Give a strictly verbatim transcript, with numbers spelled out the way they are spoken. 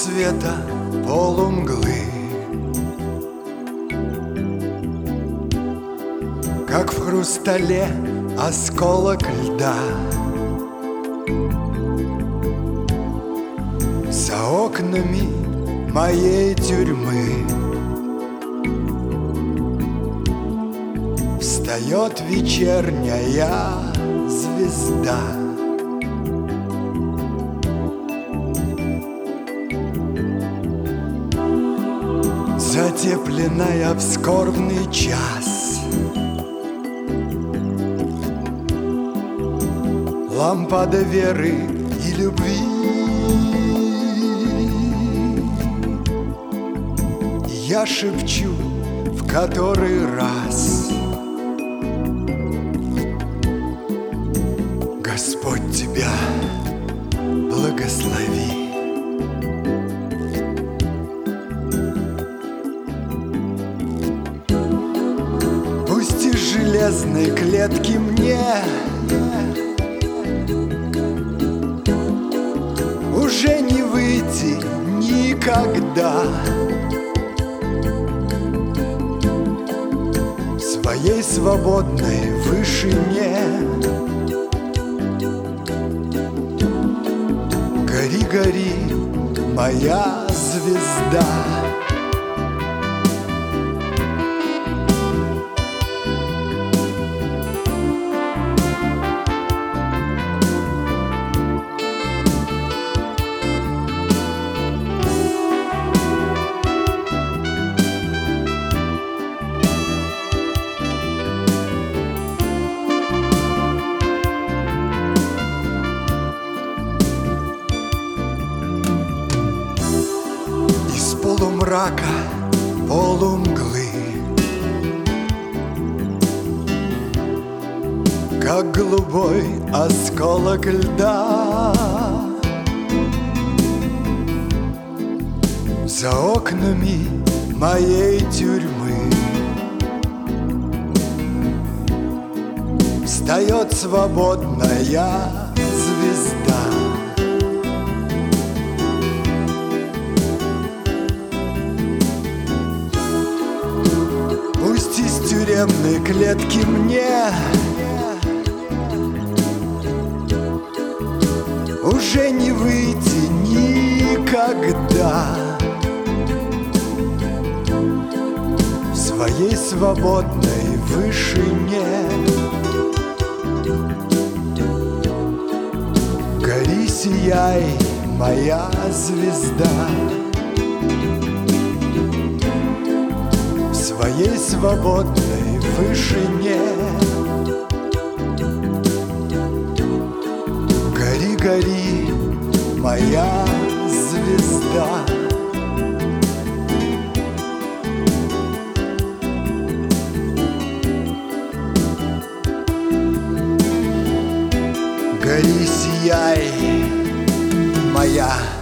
полусвета, полумглы, как в хрустале осколок льда. За окнами моей тюрьмы встает вечерняя звезда. Затепленная в скорбный час, лампада веры и любви. Я шепчу в который раз: Господь тебя благослови. Пусть из железной клетки мне уже не выйти никогда. В своей свободной вышине гори, гори, моя звезда. Полумрака, полумглы, как голубой осколок льда. За окнами моей тюрьмы встает свободная звезда. Пусть из тюремной клетки мне уже не выйти никогда. В своей свободной вышине гори, сияй, моя звезда. В своей свободной вышине гори, гори, моя звезда. Гори, сияй, моя